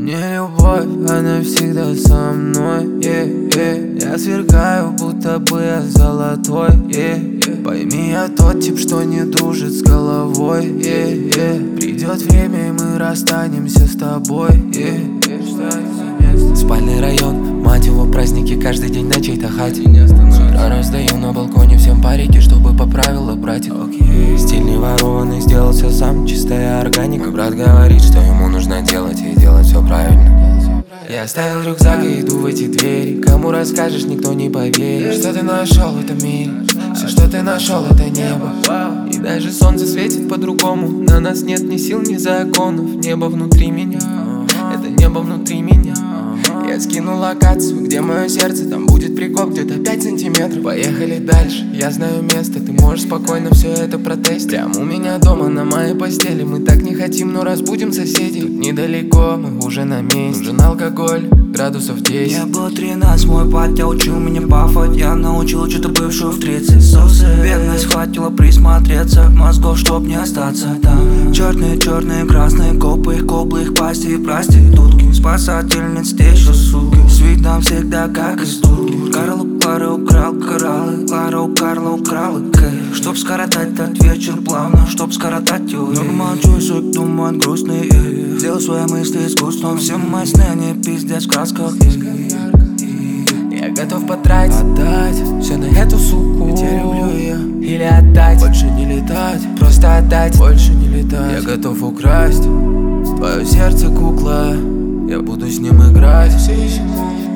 Не любовь, она всегда со мной, Я сверкаю, будто бы я золотой, Пойми, я тот тип, что не дружит с головой, Придет время, и мы расстанемся с тобой, Спальный район, мать его, праздники каждый день на чьей-то хате. Утро раздаю на балконе всем парики, чтобы по правилам братик. Стиль не ворованный, сделался сам, чистая органика. Мой брат говорит, что ему нужно делать и делать все правильно. Я оставил рюкзак и иду в эти двери. Кому расскажешь, никто не поверит. Что ты нашел в этом мире? Все, что ты нашел, это небо. И даже солнце светит по-другому. На нас нет ни сил, ни законов. Небо внутри меня, это небо внутри меня. Я скину локацию, где мое сердце, там будет прикоп где-то 5 сантиметров. Поехали дальше, я знаю место, ты можешь спокойно все это протестить. Прямо у меня дома на моей постели. Мы так не хотим, но разбудим соседей. Тут недалеко, мы уже на месте. Нужен алкоголь, градусов 10. Мне было 13, мой батя учил меня бафать. Я научил что-то бывшую в 30 сосы. Бедность хватило присмотреться мозгов, чтоб не остаться там. Черные, красные копы, их коблы, их пасти и проститутки. Спасательниц те еще суки. С видом всегда как из турки. Карл у Клары украл кораллы, Клара у Карла украла кэш. Чтоб скоротать этот вечер плавно, чтоб скоротать его. Молчу, суть думает грустный, Сделал свои мысли искусством. Все мои сны, они пиздец в красках, Я готов потратить, отдать все на эту суку. Ведь я люблю ее. Или отдать, Больше не летать, просто отдать, больше не летать. Я готов украсть твое сердце, кукла. Я буду с ним играть.